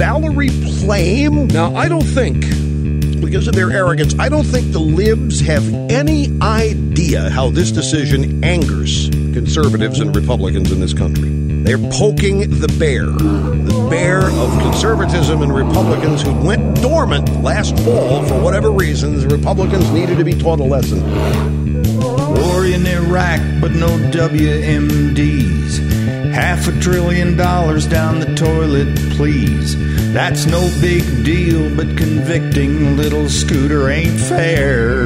Valerie Plame. Now, I don't think, because of their arrogance, I don't think the libs have any idea how this decision angers conservatives and Republicans in this country. They're poking the bear of conservatism and Republicans who went dormant last fall for whatever reasons. Republicans needed to be taught a lesson. War in Iraq, but no WMDs. $500 billion down the toilet, please. That's no big deal, but convicting little Scooter ain't fair.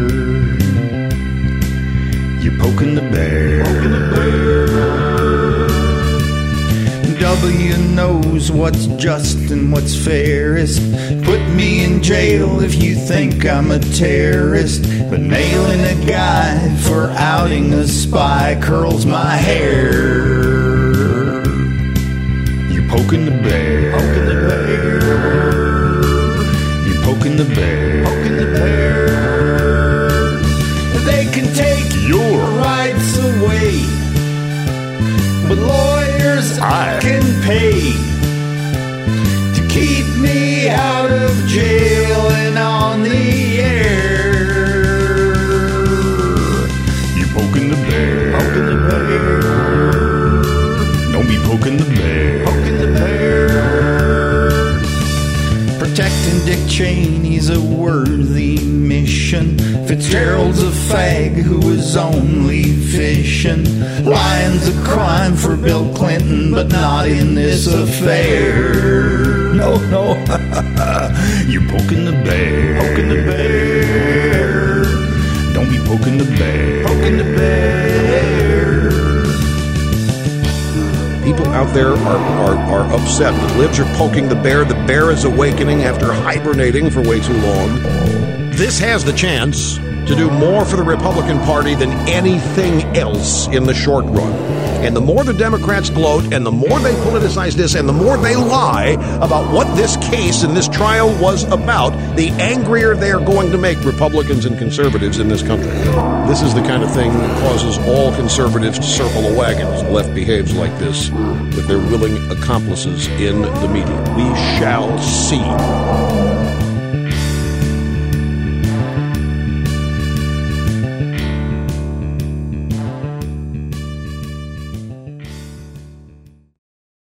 You're poking the bear. W knows what's just and what's fairest. Put me in jail if you think I'm a terrorist, but nailing a guy for outing a spy curls my hair. You're poking the bear. You're poking the bear. They can take your rights away, but lawyers I can pay to keep me out of jail and on the air. You poking the bear. Don't be poking the bear. Protecting Dick Cheney's a worthy mission. Fitzgerald's a fag who was only fishing. Lying's a crime for Bill Clinton, but not in this affair. No. You're poking the bear. Don't be poking the bear. People out there are upset. The libs are poking the bear. The bear is awakening after hibernating for way too long. This has the chance to do more for the Republican Party than anything else in the short run. And the more the Democrats gloat, and the more they politicize this, and the more they lie about what this case and this trial was about, the angrier they are going to make Republicans and conservatives in this country. This is the kind of thing that causes all conservatives to circle the wagons. The left behaves like this with their willing accomplices in the media. We shall see.